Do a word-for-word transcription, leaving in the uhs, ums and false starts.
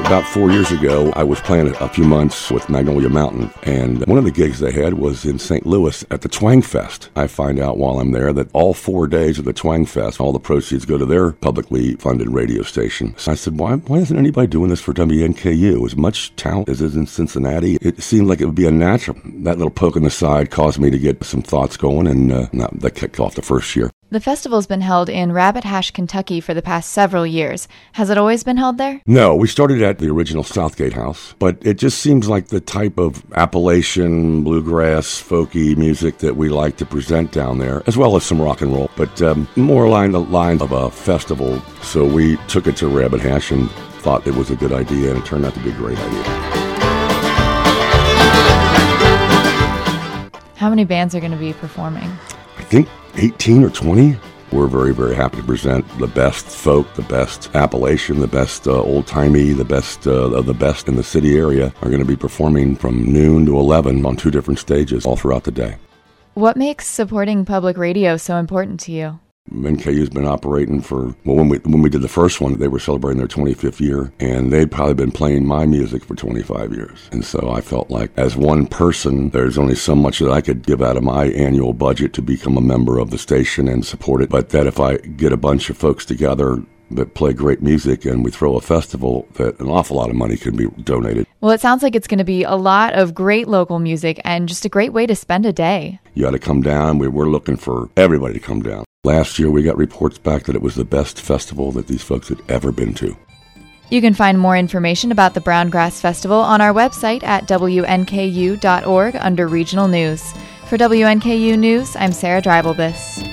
About four years ago, I was playing a few months with Magnolia Mountain, and one of the gigs they had was in Saint Louis at the Twang Fest. I find out while I'm there that all four days of the Twang Fest, all the proceeds go to their publicly funded radio station. So I said, why, why isn't anybody doing this for W N K U? As much talent as is in Cincinnati, it seemed like it would be a natural. That little poke in the side caused me to get some thoughts going, and uh, that kicked off the first year. The festival's been held in Rabbit Hash, Kentucky for the past several years. Has it always been held there? No, we started at the original Southgate House, but it just seems like the type of Appalachian, bluegrass, folky music that we like to present down there, as well as some rock and roll, but um, more along the line of a festival. So we took it to Rabbit Hash and thought it was a good idea, and it turned out to be a great idea. How many bands are going to be performing? I think eighteen or twenty. We're very, very happy to present the best folk, the best Appalachian, the best uh, old-timey, the best uh, of the best in the city area are going to be performing from noon to eleven on two different stages all throughout the day. What makes supporting public radio so important to you? N K U's been operating for, well, when we when we did the first one, they were celebrating their twenty-fifth year, and they'd probably been playing my music for twenty-five years. And so I felt like, as one person, there's only so much that I could give out of my annual budget to become a member of the station and support it, but that if I get a bunch of folks together that play great music and we throw a festival, that an awful lot of money can be donated. Well, it sounds like it's going to be a lot of great local music and just a great way to spend a day. You got to come down. We, we're looking for everybody to come down. Last year, we got reports back that it was the best festival that these folks had ever been to. You can find more information about the Browngrass Festival on our website at W N K U dot org under Regional News. For W N K U News, I'm Sarah Dreibelbis.